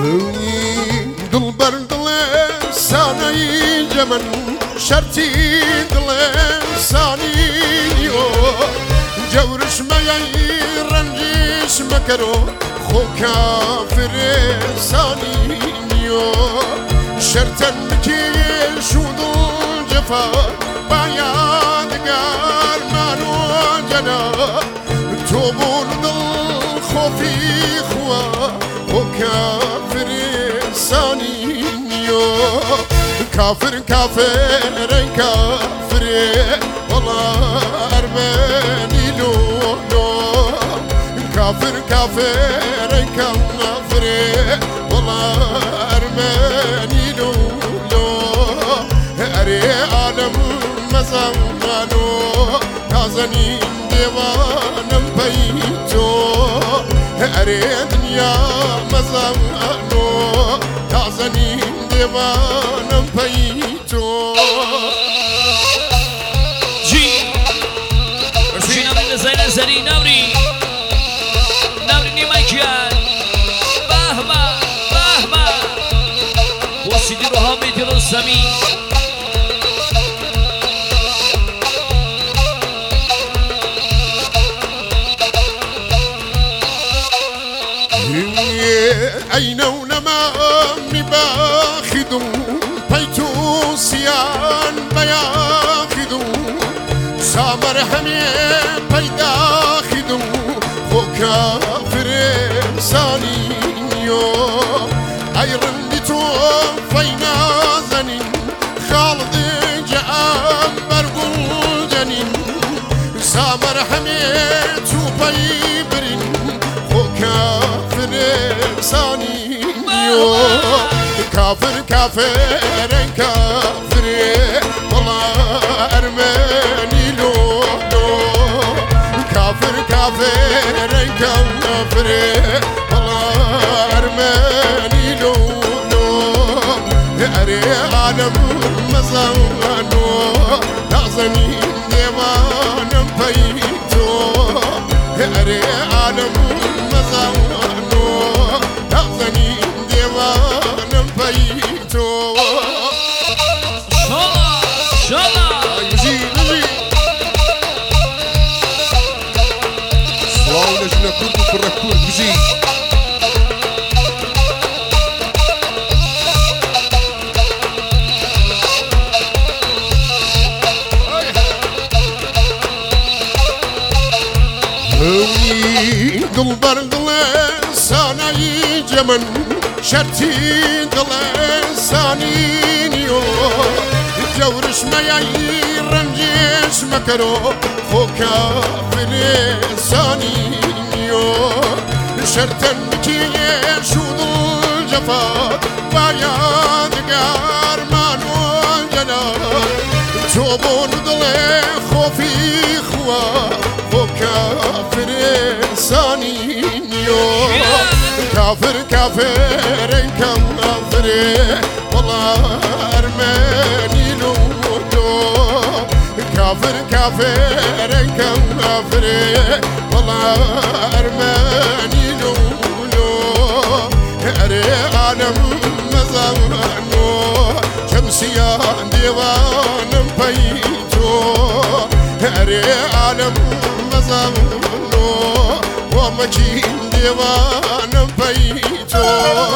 دل بر دل سانای جمن شرطی دل سانیو جورش میای رنجش مکرو خو کافر سانیو شرطن بکیل شودل جفا بایادگار منو جنا تو بول دل خوفی خوا خو کافر سانیو كافر كافر كافر والله أرماني لو كافر كافر كافر والله أرماني لو أري عالم مزامانو تازنين ديوانم بيتو أري دنيا مزامانو تازنين ديوانم بيتو جي رشينا من زين زري نوري نيماكيان بهبا بهبا وسيدي روحامي ديال الزمين أين ونما مباخدو بيتو سيان بياخدو سامر همي بيداخدو خو كافر سانيو أيرن بتو فينا زنين خالد جاء برقل جنين سامر همي تو بيبرين خو كافر سانيو كافر كافر كافر والله أرماني لو كافر كافر كافر والله أرماني لو أري عالم مزانو تازني ديوان بيتو أري عالم مزانو تازني ديوان بيتو شالا سواو نجنا كنتو في الركور بجي دل بر دل سانای جمن شرطی دل سانینیو جورش میای رنجش مکرو خو کافر سانینیو شرطن بکی شودل جفا بایادگار منو جنا تو بول دل خوفی خوا خو كافر سانينيو كافر كافر كافر والله أرماني لو كافر كافر كافر والله أرماني لو أري عالم مزامنو شمسيا ديوان بيتو أري عالم مزامنو ومكين ديوان بيتو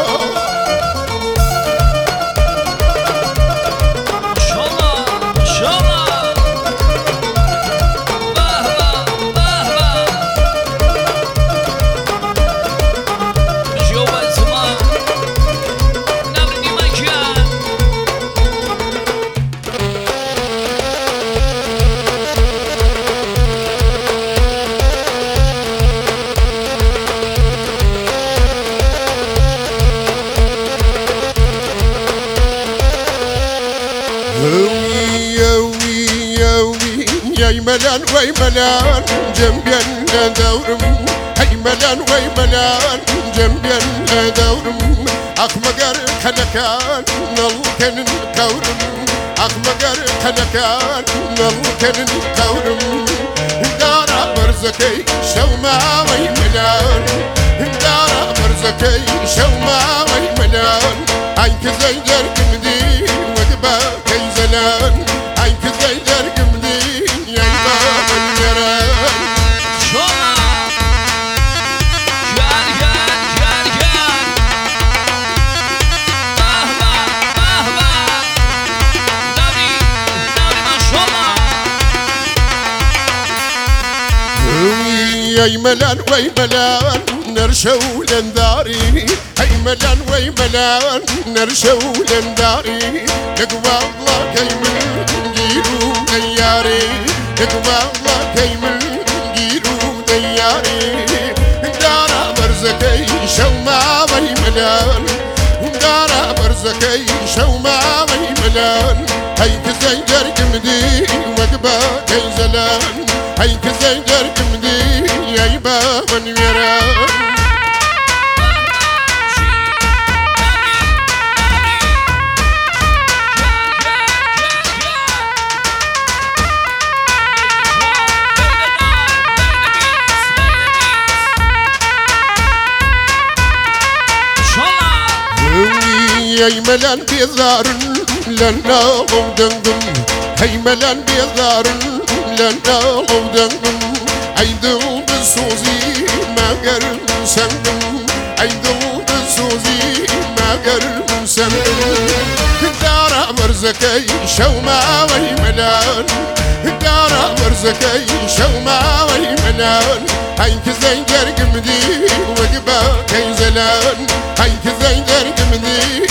يا ملان وي ملان جنبين دورم هي ملان وي ملان جنبين دورم أخمقر خلكان نلكن كورم أخمقر خلكان نلكن كورم دار برزكي شوما ويملان دارا برزكي شوما ويملان عينك زي درك مدي وقبا كي زلان عينك زي درك مدي يا بابا الجران شوما جان جان جان جان بهبا بهبا دوري دوري ما شاء الله يا ملان ويملان نرشو لنداري هاي ملان ويملان نرشو لنداري تقوى الله كيمن جيرو دياري تقوى الله كيمن جيرو دياري دارا برزكي شوما ويملان دارا برزكي شوما ويملان هاي كزنجر كمدي وقبا كيزلان هاي كزنجر كمدي يا بابا نيران هاي ملان بيزار لنا ودنقم هاي ملان بيزار لنا ودنقم عيدو بسوزي ما قرن سنقم عيدو بسوزي ما قرن سنقم دارا برزكي شوما ويملان دارا برزكي شوما ويملان هاي كزنجر قمدي وقبا كي زلان هاي كزنجر قمدي